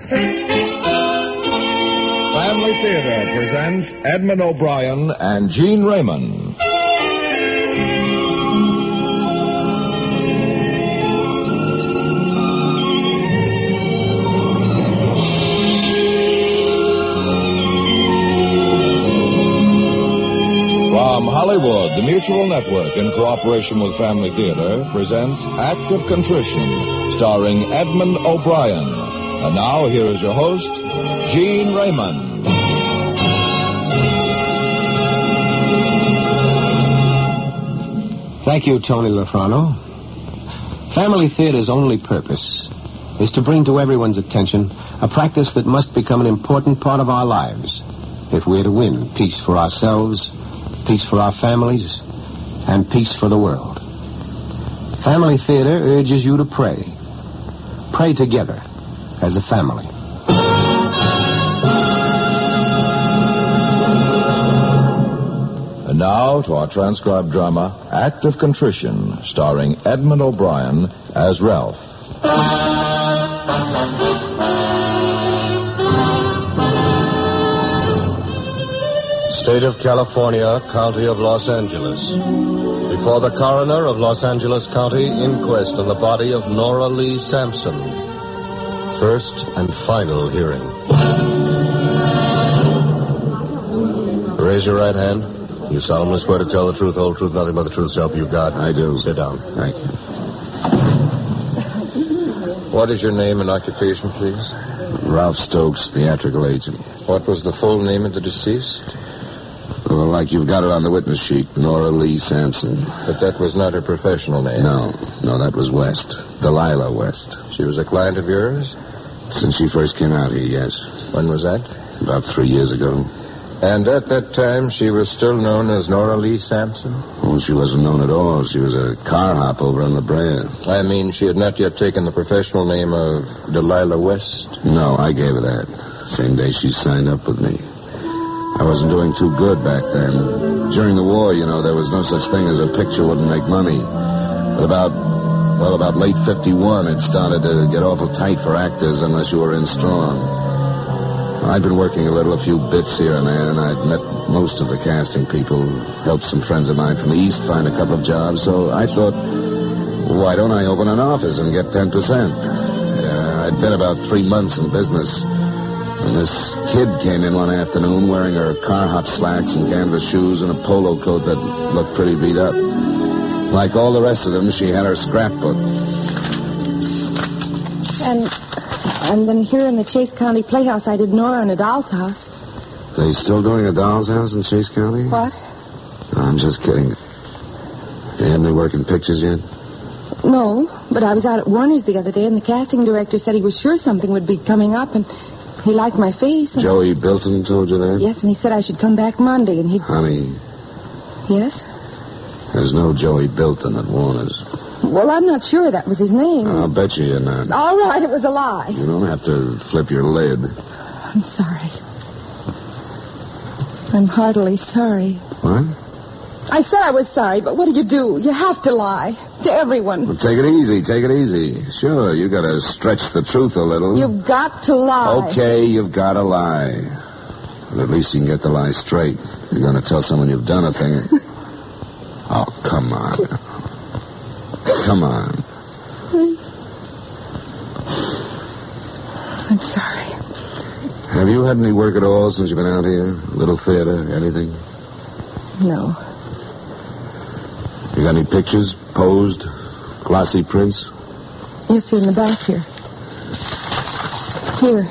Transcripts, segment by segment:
Family Theater presents Edmund O'Brien and Gene Raymond. From Hollywood, the Mutual Network, in cooperation with Family Theater, presents Act of Contrition, starring Edmund O'Brien. And now, here is your host, Gene Raymond. Thank you, Tony Lafrano. Family Theater's only purpose is to bring to everyone's attention a practice that must become an important part of our lives if we're to win peace for ourselves, peace for our families, and peace for the world. Family Theater urges you to pray. Pray together as a family. And now to our transcribed drama, Act of Contrition, starring Edmund O'Brien as Ralph. State of California, County of Los Angeles. Before the coroner of Los Angeles County, inquest on the body of Nora Lee Sampson. First and final hearing. Raise your right hand. You solemnly swear to tell the truth, whole truth, nothing but the truth, so help you God? I do. Sit down. Thank you. What is your name and occupation, please? Ralph Stokes, theatrical agent. What was the full name of the deceased? Well, like you've got it on the witness sheet, Nora Lee Sampson. But that was not her professional name. No, that was West. Delilah West. She was a client of yours? Since she first came out here, yes. When was that? About 3 years ago. And at that time, she was still known as Nora Lee Sampson? Well, she wasn't known at all. She was a car hop over on La Brea. I mean, she had not yet taken the professional name of Delilah West? No, I gave her that. Same day she signed up with me. I wasn't doing too good back then. During the war, there was no such thing as a picture wouldn't make money. But about late 51, it started to get awful tight for actors unless you were in strong. I'd been working a few bits here and there, and I'd met most of the casting people, helped some friends of mine from the East find a couple of jobs, so I thought, why don't I open an office and get 10%? I'd been about 3 months in business, and this kid came in one afternoon wearing her car hop slacks and canvas shoes and a polo coat that looked pretty beat up. Like all the rest of them, she had her scrapbook. And then here in the Chase County Playhouse, I did Nora in a doll's house. They still doing a doll's house in Chase County? What? No, I'm just kidding. You had any work in pictures yet? No, but I was out at Warner's the other day, and the casting director said he was sure something would be coming up, and he liked my face. And... Joey Bilton told you that? Yes, and he said I should come back Monday, and he... Honey. Yes? There's no Joey Bilton at Warner's. Well, I'm not sure that was his name. I'll bet you're not. All right, it was a lie. You don't have to flip your lid. I'm sorry. I'm heartily sorry. What? I said I was sorry, but what do? You have to lie. To everyone. Well, take it easy. Sure, you gotta stretch the truth a little. You've got to lie. Okay, you've gotta lie. But at least you can get the lie straight. You're gonna tell someone you've done a thing. Oh, come on. Come on. I'm sorry. Have you had any work at all since you've been out here? Little theater, anything? No. You got any pictures? Posed? Glossy prints? Yes, here in the back here. Here.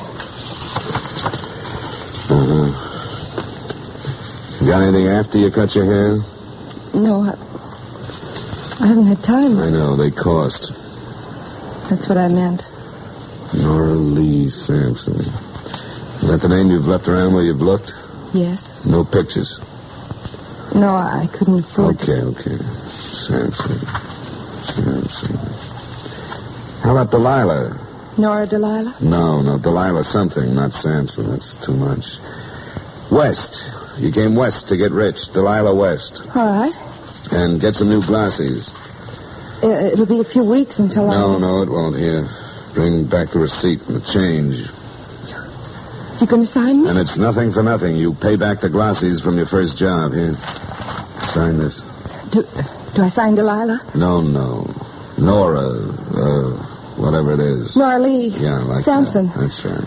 You got anything after you cut your hair? No, I haven't had time. I know, they cost. That's what I meant. Nora Lee Sampson. Is that the name you've left around where you've looked? Yes. No pictures? No, I couldn't afford Okay. Sampson. How about Delilah? Nora Delilah? No, Delilah something, not Sampson. That's too much. West. You came west to get rich. Delilah West. All right. And get some new glasses. It'll be a few weeks until No, it won't. Here. Bring back the receipt and the change. You going to sign me? And it's nothing for nothing. You pay back the glossies from your first job. Here, sign this. Do I sign Delilah? No. Nora, whatever it is. Nora Lee. Yeah, like Sampson. that. That's right.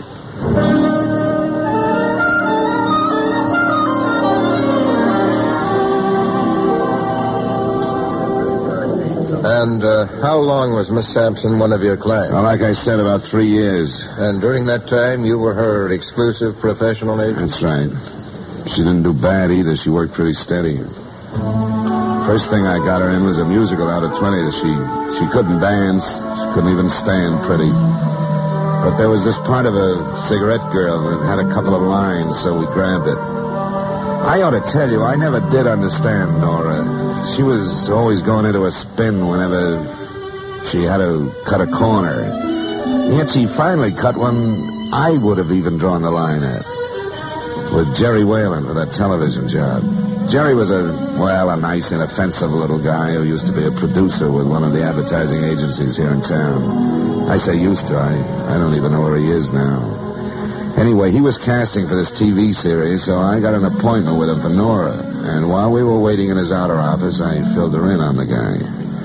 And how long was Miss Sampson one of your clients? Well, like I said, about 3 years. And during that time, you were her exclusive professional agent? That's right. She didn't do bad either. She worked pretty steady. First thing I got her in was a musical out of 20 that she couldn't dance. She couldn't even stand pretty. But there was this part of a cigarette girl that had a couple of lines, so we grabbed it. I ought to tell you, I never did understand Nora. She was always going into a spin whenever she had to cut a corner. Yet she finally cut one I would have even drawn the line at. With Jerry Whalen for that television job. Jerry was a nice, inoffensive little guy who used to be a producer with one of the advertising agencies here in town. I say used to. I don't even know where he is now. Anyway, he was casting for this TV series, so I got an appointment with him for Nora. And while we were waiting in his outer office, I filled her in on the guy.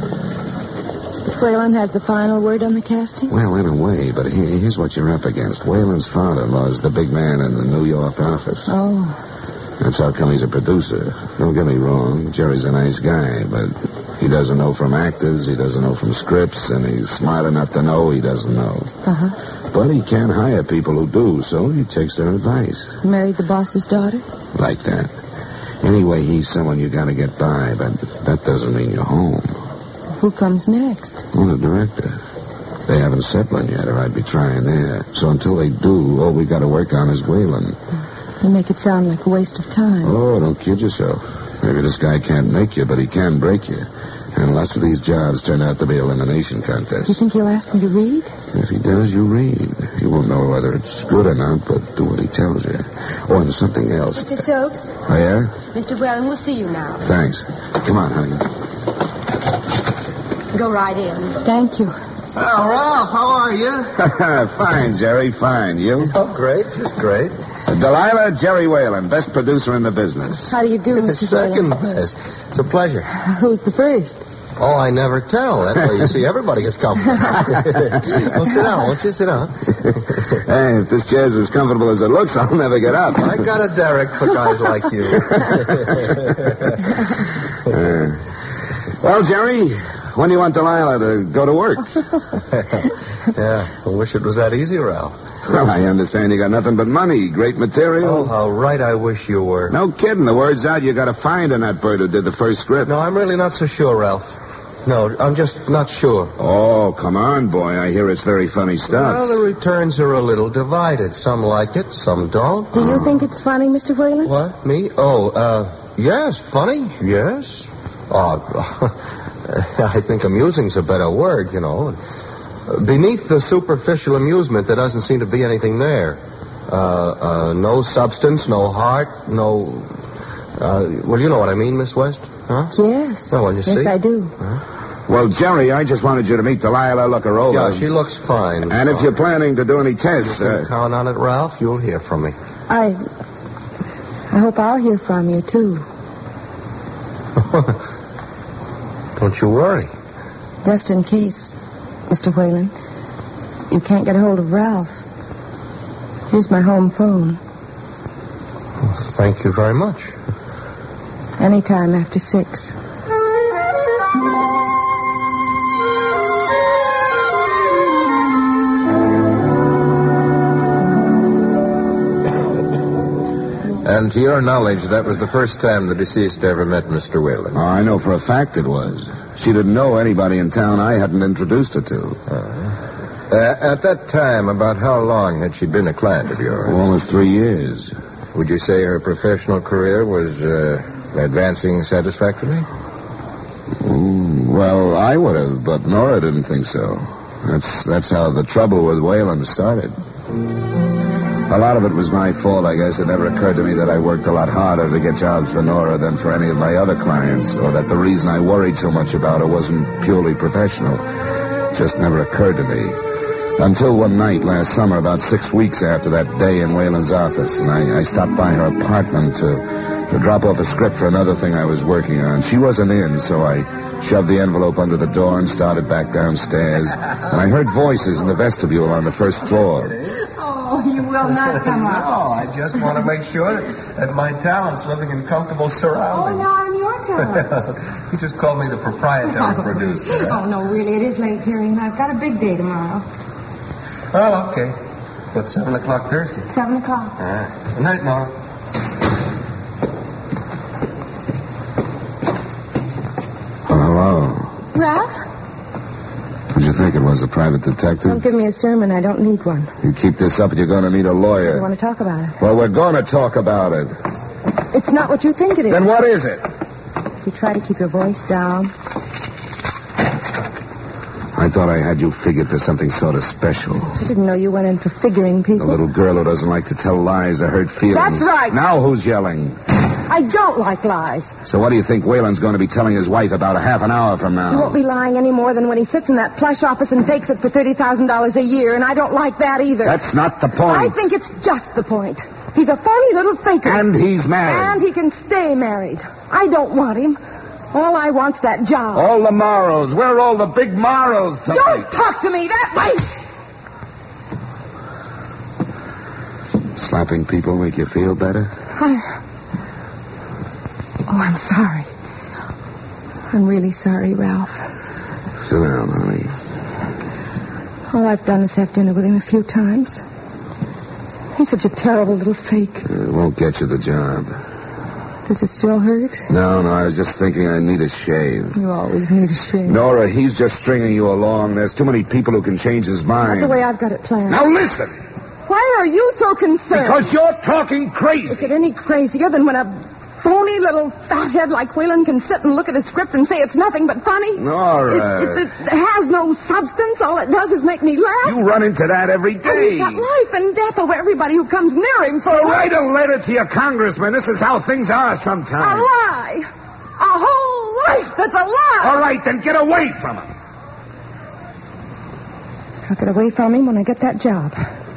Whalen has the final word on the casting? Well, in a way, but here's what you're up against. Whalen's father-in-law is the big man in the New York office. Oh. That's how come he's a producer. Don't get me wrong, Jerry's a nice guy, but he doesn't know from actors, he doesn't know from scripts, and he's smart enough to know he doesn't know. Uh-huh. But he can't hire people who do, so he takes their advice. Married the boss's daughter? Like that. Anyway, he's someone you gotta get by, but that doesn't mean you're home. Who comes next? Well, the director. They haven't set one yet, or I'd be trying there. So until they do, all we gotta work on is Whalen. You make it sound like a waste of time. Oh, don't kid yourself. Maybe this guy can't make you, but he can break you. And lots of these jobs turn out to be elimination contests. You think he'll ask me to read? If he does, you read. He won't know whether it's good or not, but do what he tells you. Oh, and something else. Mr. Stokes? Oh, yeah? Mr. Whalen will see you now. Thanks. Come on, honey. Go right in. Thank you. Well, Ralph, how are you? Fine, Jerry, fine. You? Oh, great, just great. Delilah, Jerry Whalen, best producer in the business. How do you do, Mr. Second Whalen? best. It's a pleasure. Who's the first? Oh, I never tell. That way, you see, everybody gets comfortable. Well, sit down, won't you? Sit down. Hey, if this chair's as comfortable as it looks, I'll never get up. I got a derrick for guys like you. Well, Jerry, when do you want Delilah to go to work? Yeah, I wish it was that easy, Ralph. Well, I understand you got nothing but money, great material. Oh, how right I wish you were. No kidding. The word's out. You got to find in that bird who did the first script. No, I'm really not so sure, Ralph. No, I'm just not sure. Oh, come on, boy. I hear it's very funny stuff. Well, the returns are a little divided. Some like it, some don't. Do you think it's funny, Mr. Whalen? What? Me? Oh, yes, funny, yes. Oh, I think amusing's a better word, you know. Beneath the superficial amusement, there doesn't seem to be anything there. No substance, no heart, no... well, you know what I mean, Miss West? Huh? Yes. Oh, well, you see? Yes, I do. Well, Jerry, I just wanted you to meet Delilah, look her over. Yeah, she looks fine. And if you're planning to do any tests... You can count on it, Ralph. You'll hear from me. I hope I'll hear from you, too. Don't you worry. Just in case, Mr. Whalen, you can't get a hold of Ralph. Here's my home phone. Well, thank you very much. Anytime after 6. And to your knowledge, that was the first time the deceased ever met Mr. Whalen. Oh, I know for a fact it was. She didn't know anybody in town I hadn't introduced her to. At that time, about how long had she been a client of yours? Almost 3 years. Would you say her professional career was advancing satisfactorily? Well, I would have, but Nora didn't think so. That's how the trouble with Whalen started. A lot of it was my fault, I guess. It never occurred to me that I worked a lot harder to get jobs for Nora than for any of my other clients, or that the reason I worried so much about her wasn't purely professional. It just never occurred to me. Until one night last summer, about 6 weeks after that day in Whalen's office, and I stopped by her apartment to drop off a script for another thing I was working on. She wasn't in, so I shoved the envelope under the door and started back downstairs. And I heard voices in the vestibule on the first floor. Oh, you will not come up. No, I just want to make sure that my talent's living in comfortable surroundings. Oh, now I'm your talent. You just called me the proprietary producer. Oh, no, really, it is late, Terry, and I've got a big day tomorrow. Well, okay. But 7 o'clock Thursday. 7 o'clock. All right. Good night, Nora. Hello. Ralph? Did you think it was a private detective? Don't give me a sermon. I don't need one. You keep this up, you're going to need a lawyer. I want to talk about it. Well, we're going to talk about it. It's not what you think it is. Then what is it? You try to keep your voice down. I thought I had you figured for something sort of special. I didn't know you went in for figuring people. A little girl who doesn't like to tell lies or hurt feelings. That's right. Now who's yelling? I don't like lies. So what do you think Whalen's going to be telling his wife about a half an hour from now? He won't be lying any more than when he sits in that plush office and fakes it for $30,000 a year, and I don't like that either. That's not the point. I think it's just the point. He's a phony little faker. And he's married. And he can stay married. I don't want him. All I want's that job. All the morrows. Where are all the big morrows tonight? Don't talk to me that way! Slapping people make you feel better? I'm sorry. I'm really sorry, Ralph. Sit down, honey. All I've done is have dinner with him a few times. He's such a terrible little fake. It won't get you the job. Does it still hurt? No, I was just thinking I need a shave. You always need a shave. Nora, he's just stringing you along. There's too many people who can change his mind. Not the way I've got it planned. Now listen! Why are you so concerned? Because you're talking crazy. Is it any crazier than when a phony little fathead like Whalen can sit and look at a script and say it's nothing but funny? Nora. It has no substance. All it does is make me laugh. You run into that every And day. he's got life and death over everybody who comes near him. So write a letter to your congressman. This is how things are A sometimes. lie. A whole life that's a lie. All right, then get away from him. I'll get away from him when I get that job.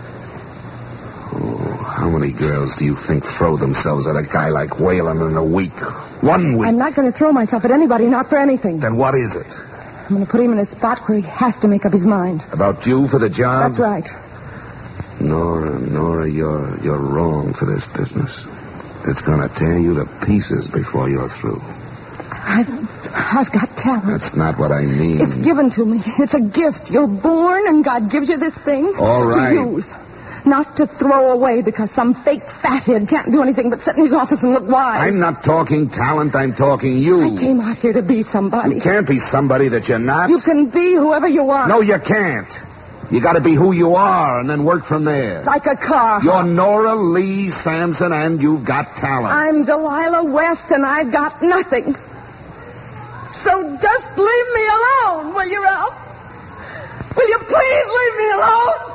How many girls do you think throw themselves at a guy like Whalen in a week? 1 week. I'm not going to throw myself at anybody, not for anything. Then what is it? I'm going to put him in a spot where he has to make up his mind. About you for the job? That's right. Nora, you're wrong for this business. It's going to tear you to pieces before you're through. I've got talent. That's not what I mean. It's given to me. It's a gift. You're born and God gives you this thing. All right. To use. Not to throw away because some fake fathead can't do anything but sit in his office and look wise. I'm not talking talent. I'm talking you. I came out here to be somebody. You can't be somebody that you're not. You can be whoever you are. No, you can't. You got to be who you are and then work from there. Like a car. You're Nora Lee Sampson and you've got talent. I'm Delilah West and I've got nothing. So just leave me alone, will you, Ralph? Will you please leave me alone?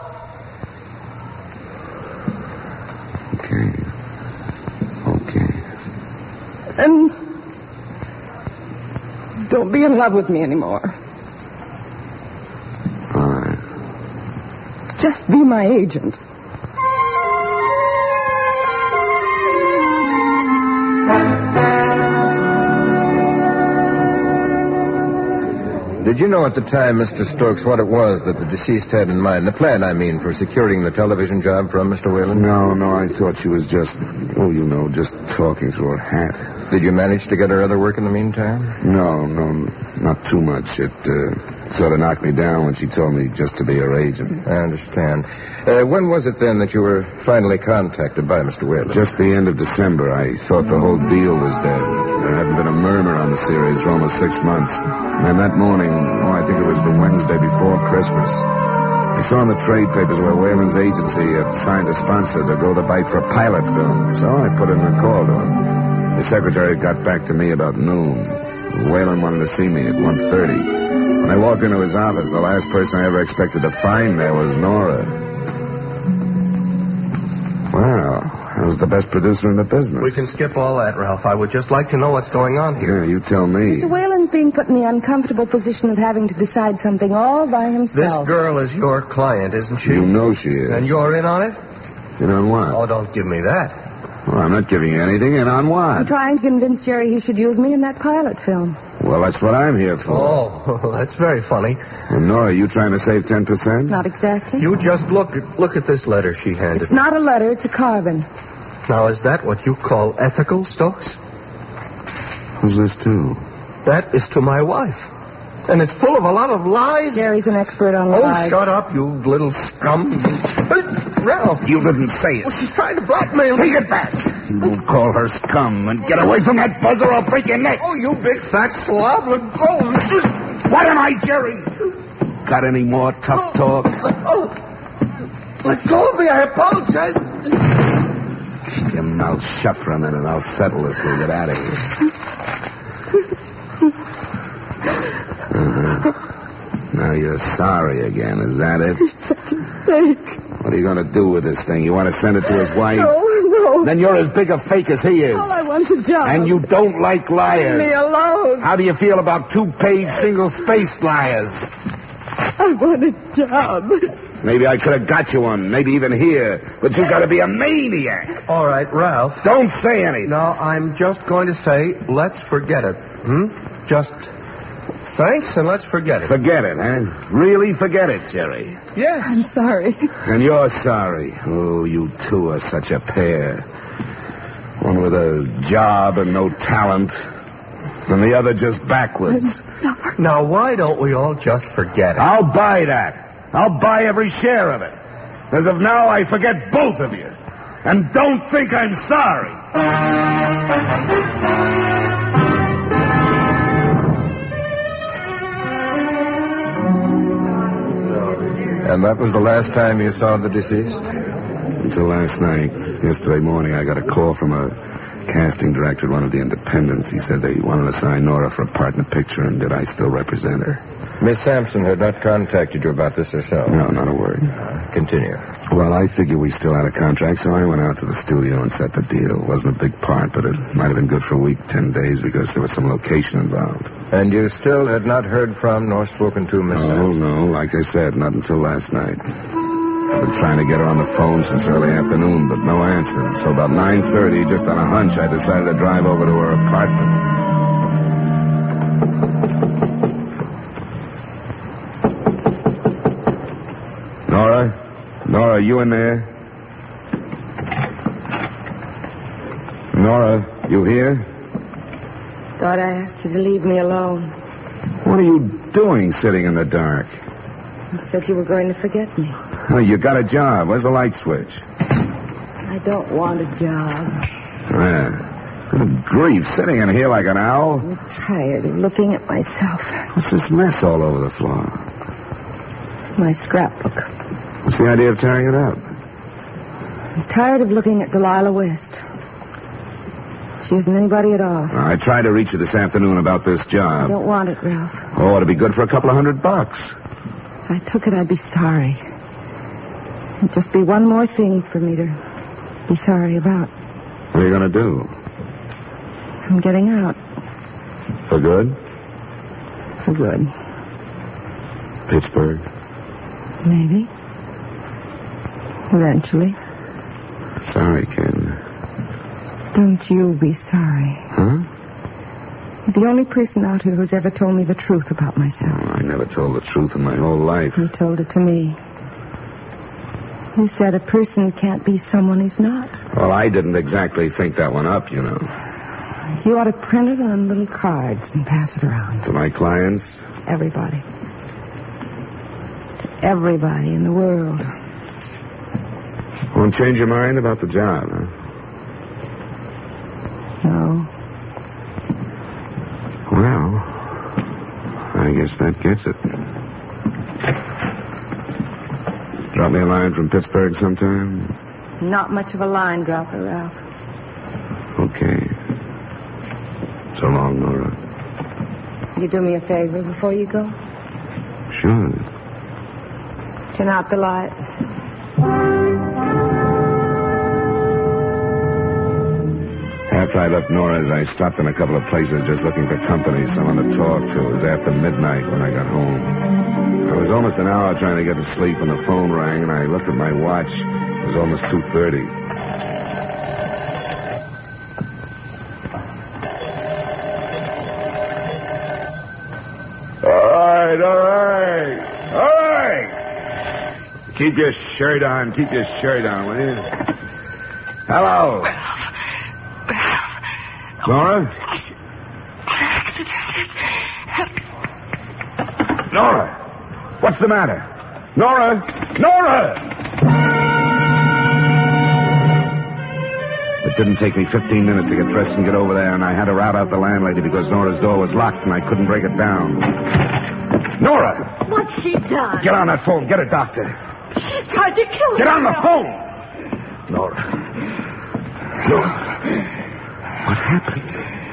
Okay. And don't be in love with me anymore. All right. Just be my agent. Did you know at the time, Mr. Stokes, what it was that the deceased had in mind? The plan, I mean, for securing the television job from Mr. Whalen? No, I thought she was just talking through her hat. Did you manage to get her other work in the meantime? No, not too much. It sort of knocked me down when she told me just to be her agent. I understand. When was it then that you were finally contacted by Mr. Whalen? Just the end of December. I thought the whole deal was dead. There hadn't been a murmur on the series for almost 6 months. And that morning, I think it was the Wednesday before Christmas, I saw in the trade papers where Whalen's agency had signed a sponsor to go the bite for a pilot film. So I put in a call to him. The secretary got back to me about noon. Whalen wanted to see me at 1:30. When I walked into his office, the last person I ever expected to find there was Nora. Well, how's the best producer in the business. We can skip all that, Ralph. I would just like to know what's going on here. Yeah, you tell me. Mr. Whalen's being put in the uncomfortable position of having to decide something all by This himself. girl is your client, isn't she? You know she is. And you're in on it? In on what? Oh, don't give me that. Well, I'm not giving you anything. In on I'm what? trying to convince Jerry he should use me in that pilot film. Well, that's what I'm here for. Oh, that's very funny. And Nora, you trying to save 10%? Not exactly. You just look at this letter she handed It's me. not a letter, it's a carbon. Now, is that what you call ethical, Stokes? Who's this to? That is to my wife. And it's full of a lot of lies. Jerry's an expert on Oh, lies. shut up, you little scum. Ralph. You didn't say it. Oh, she's trying to blackmail me. Take it back. You won't call her scum. And get away from that buzzer or I'll break your neck. Oh, you big fat slob. Let go. What am I, Jerry? Got any more tough talk? Oh, let go of me. I apologize. Keep your mouth shut for a minute. I'll settle this. We'll get out of here. Now you're sorry again. Is that it? He's such a fake. What are you going to do with this thing? You want to send it to his wife? No. Then you're as big a fake as he is. All I want's a job. And you don't like liars. Leave me alone. How do you feel about 2-page single-spaced liars? I want a job. Maybe I could have got you one. Maybe even here. But you got to be a maniac. All right, Ralph. Don't say anything. No, I'm just going to say, let's forget it. Just thanks and let's forget it. Forget it, huh? Really forget it, Jerry. Yes. I'm sorry. And you're sorry. Oh, you two are such a pair. One with a job and no talent, and the other just backwards. Now, why don't we all just forget it? I'll buy that. I'll buy every share of it. As of now, I forget both of you. And don't think I'm sorry. And that was the last time you saw the deceased? Until last night. Yesterday morning, I got a call from a casting director at one of the independents. He said they wanted to sign Nora for a part in a picture, and did I still represent her? Miss Sampson had not contacted you about this herself? No, not a word. Continue. Well, I figured we still had a contract, so I went out to the studio and set the deal. It wasn't a big part, but it might have been good for a week, 10 days, because there was some location involved. And you still had not heard from nor spoken to Miss Sampson? No, like I said, not until last night. I've been trying to get her on the phone since early afternoon, but no answer. So about 9:30, just on a hunch, I decided to drive over to her apartment. Nora, you in there? Nora, you here? Thought I asked you to leave me alone. What are you doing sitting in the dark? You said you were going to forget me. Oh, you got a job. Where's the light switch? I don't want a job. Yeah. Good grief, sitting in here like an owl? I'm tired of looking at myself. What's this mess all over the floor? My scrapbook. What's the idea of tearing it up? I'm tired of looking at Delilah West. She isn't anybody at all. I tried to reach you this afternoon about this I job. don't want it, Ralph. Oh, it'd be good for a couple of $100. If I took it, I'd be sorry. It'd just be one more thing for me to be sorry about. What are you going to do? I'm getting out. For good? For good. Pittsburgh? Maybe. Eventually. Sorry, kid. Don't you be sorry. Huh? You're the only person out here who's ever told me the truth about myself. Oh, I never told the truth in my whole life. You told it to me. You said a person can't be someone he's not. Well, I didn't exactly think that one up, you know. You ought to print it on little cards and pass it around. To my clients? Everybody. To everybody in the world. Won't change your mind about the job, huh? No. Well, I guess that gets it. Drop me a line from Pittsburgh sometime? Not much of a line dropper, Ralph. Okay. So long, Nora. You do me a favor before you go? Sure. Turn out the light. After I left Nora's, I stopped in a couple of places just looking for company, someone to talk to. It was after midnight when I got home. I was almost an hour trying to get to sleep when the phone rang, and I looked at my watch. It was almost 2:30. All right. Keep your shirt on, will you? Hello. Nora? Accident. Nora! What's the matter? Nora! It didn't take me 15 minutes to get dressed and get over there, and I had to rout out the landlady because Nora's door was locked and I couldn't break it down. Nora! What's she done? Get on that phone. Get a doctor. She's tried to kill Get on the herself. phone! Nora. What happened?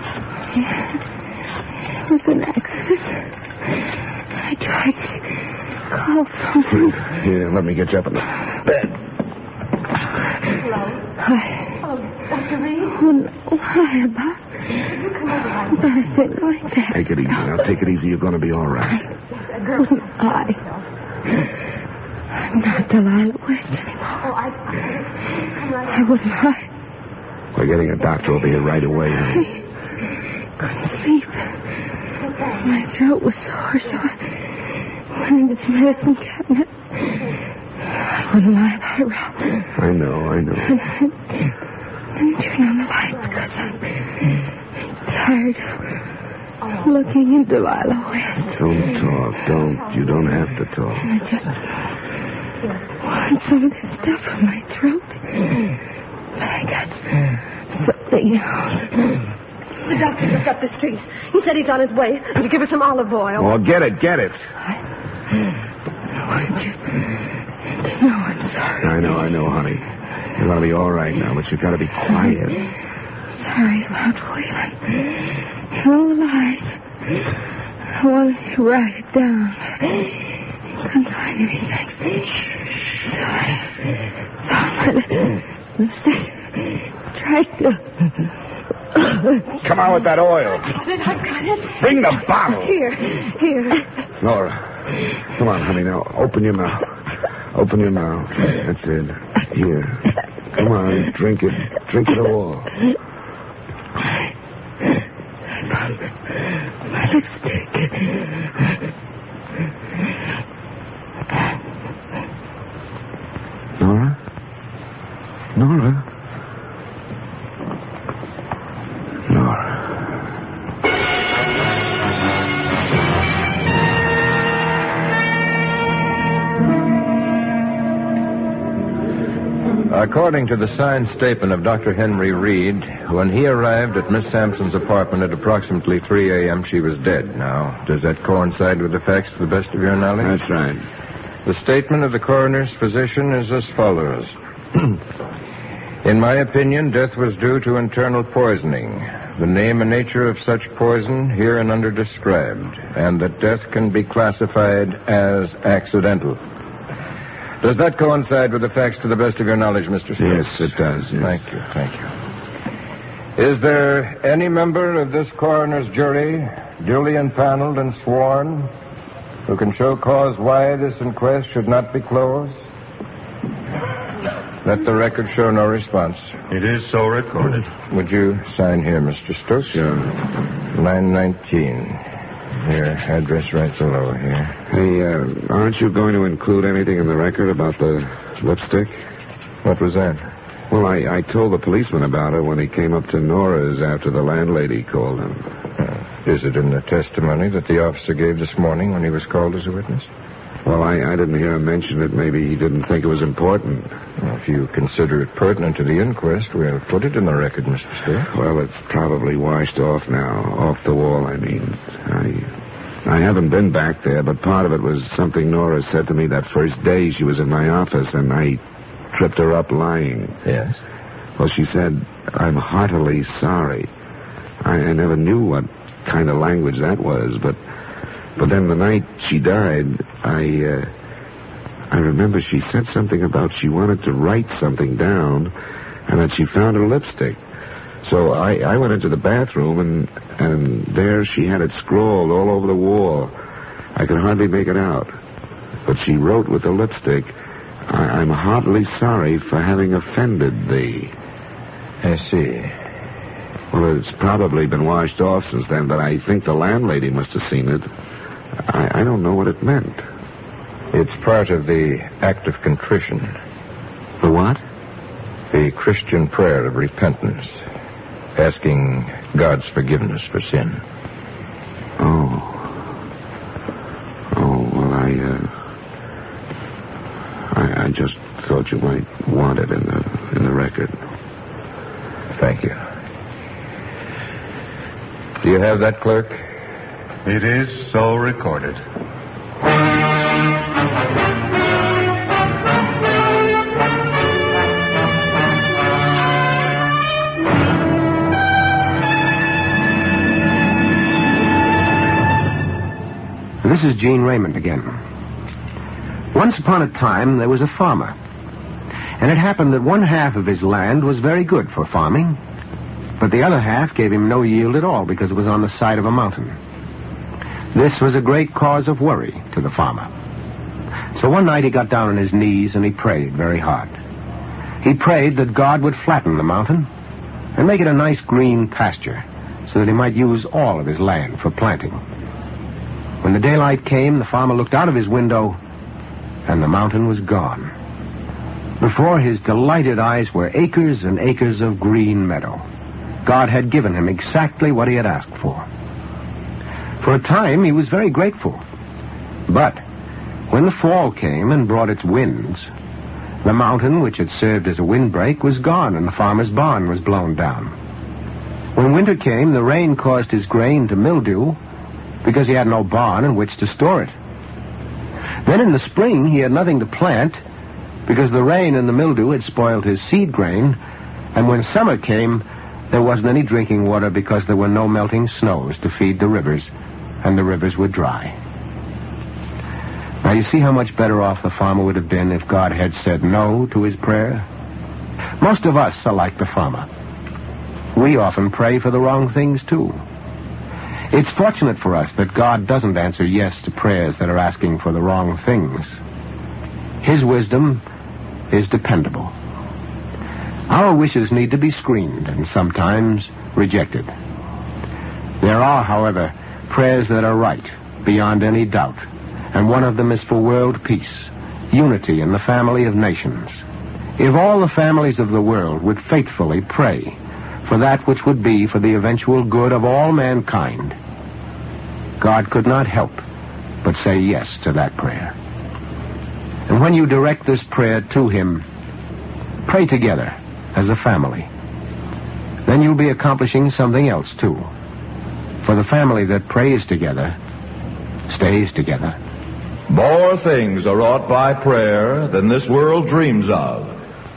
It was an accident. I tried to call someone. Here, let me get you up in the bed. Dr. Reed? Why about? You come over about a thing like that. Take it easy now. Take it easy. You're going to be all right. Wouldn't I? I'm not Delilah West anymore. I wouldn't lie. We're getting a doctor. We'll be here right away. I couldn't sleep. My throat was sore, so I went into the medicine cabinet. I wouldn't lie about it, Ralph. I know. And I didn't turn on the light because I'm tired of looking in Delilah West. Don't talk. Don't. You don't have to talk. And I just want some of this stuff from my throat. But I got something else. The doctor's just up the street. He said he's on his way and to give her some olive oil. Well, get it. I wanted you to know I'm sorry. I know, honey. You're going to be all right now, but you've got to be quiet. Sorry about Whelan and all the lies. I wanted you to write it down. Couldn't find anything. So I found my lipstick. Tried to... Come on with that oil. I've got it. Bring the bottle. Here. Nora, come on, honey, now. Open your mouth. That's it. Here. Come on, drink it. Drink it all. I found my lipstick. Nora? According to the signed statement of Dr. Henry Reed, when he arrived at Miss Sampson's apartment at approximately 3 a.m., she was dead. Now, does that coincide with the facts to the best of your knowledge? That's right. The statement of the coroner's physician is as follows. In my opinion, death was due to internal poisoning. The name and nature of such poison hereunder described, and that death can be classified as accidental. Does that coincide with the facts to the best of your knowledge, Mr. Stokes? Yes, it does. Yes. Thank you. Is there any member of this coroner's jury, duly impaneled and sworn, who can show cause why this inquest should not be closed? Let the record show no response. It is so recorded. Would you sign here, Mr. Stokes? Sure. Line 19. Here, address right below here. Hey, aren't you going to include anything in the record about the lipstick? What was that? Well, I told the policeman about it when he came up to Nora's after the landlady called him. Is it in the testimony that the officer gave this morning when he was called as a witness? Well, I didn't hear him mention it. Maybe he didn't think it was important. Well, if you consider it pertinent to the inquest, we'll put it in the record, Mr. Stokes. Well, it's probably washed off now. Off the wall, I mean. I haven't been back there, but part of it was something Nora said to me that first day she was in my office, and I tripped her up lying. Yes? Well, she said, I'm heartily sorry. I never knew what kind of language that was, but then the night she died, I remember she said something about she wanted to write something down and that she found her lipstick. So I went into the bathroom, and there she had it scrawled all over the wall. I could hardly make it out. But she wrote with the lipstick, I'm heartily sorry for having offended thee. I see. Well, it's probably been washed off since then, but I think the landlady must have seen it. I don't know what it meant. It's part of the act of contrition. The what? The Christian prayer of repentance. Asking God's forgiveness for sin. Oh, well, I just thought you might want it in the record. Thank you. Do you have that, clerk? It is so recorded. This is Gene Raymond again. Once upon a time, there was a farmer. And it happened that one half of his land was very good for farming, but the other half gave him no yield at all because it was on the side of a mountain. This was a great cause of worry to the farmer. So one night he got down on his knees and he prayed very hard. He prayed that God would flatten the mountain and make it a nice green pasture so that he might use all of his land for planting. When the daylight came, the farmer looked out of his window, and the mountain was gone. Before his delighted eyes were acres and acres of green meadow. God had given him exactly what he had asked for. For a time, he was very grateful. But when the fall came and brought its winds, the mountain which had served as a windbreak was gone, and the farmer's barn was blown down. When winter came, the rain caused his grain to mildew, because he had no barn in which to store it. Then in the spring, he had nothing to plant, because the rain and the mildew had spoiled his seed grain, and when summer came, there wasn't any drinking water because there were no melting snows to feed the rivers, and the rivers were dry. Now you see how much better off the farmer would have been if God had said no to his prayer? Most of us are like the farmer. We often pray for the wrong things, too. It's fortunate for us that God doesn't answer yes to prayers that are asking for the wrong things. His wisdom is dependable. Our wishes need to be screened and sometimes rejected. There are, however, prayers that are right, beyond any doubt, and one of them is for world peace, unity in the family of nations. If all the families of the world would faithfully pray for that which would be for the eventual good of all mankind, God could not help but say yes to that prayer. And when you direct this prayer to him, pray together as a family. Then you'll be accomplishing something else, too. For the family that prays together stays together. More things are wrought by prayer than this world dreams of.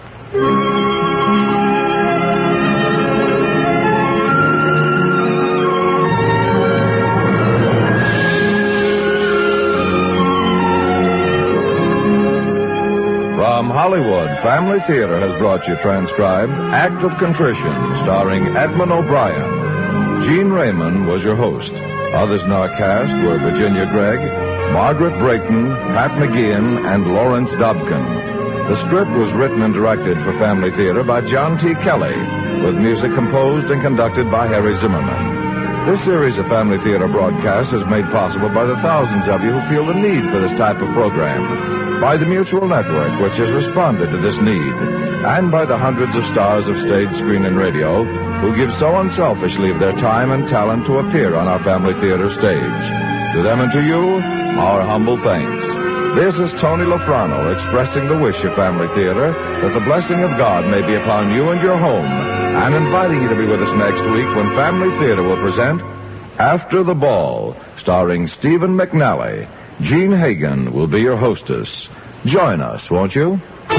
From Hollywood, Family Theater has brought you transcribed Act of Contrition, starring Edmund O'Brien. Gene Raymond was your host. Others in our cast were Virginia Gregg, Margaret Brayton, Pat McGeehan, and Lawrence Dobkin. The script was written and directed for Family Theater by John T. Kelly, with music composed and conducted by Harry Zimmerman. This series of Family Theater broadcasts is made possible by the thousands of you who feel the need for this type of program, by the Mutual Network, which has responded to this need, and by the hundreds of stars of stage, screen, and radio who give so unselfishly of their time and talent to appear on our Family Theater stage. To them and to you, our humble thanks. This is Tony Lofrano expressing the wish of Family Theater that the blessing of God may be upon you and your home, and inviting you to be with us next week when Family Theater will present After the Ball, starring Stephen McNally. Jean Hagen will be your hostess. Join us, won't you?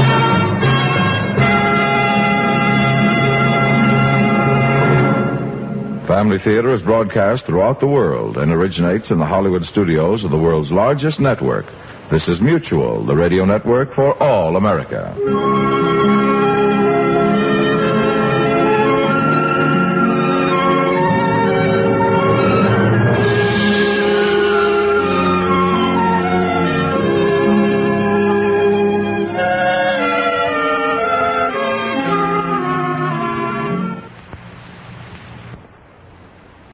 Family Theater is broadcast throughout the world and originates in the Hollywood studios of the world's largest network. This is Mutual, the radio network for all America.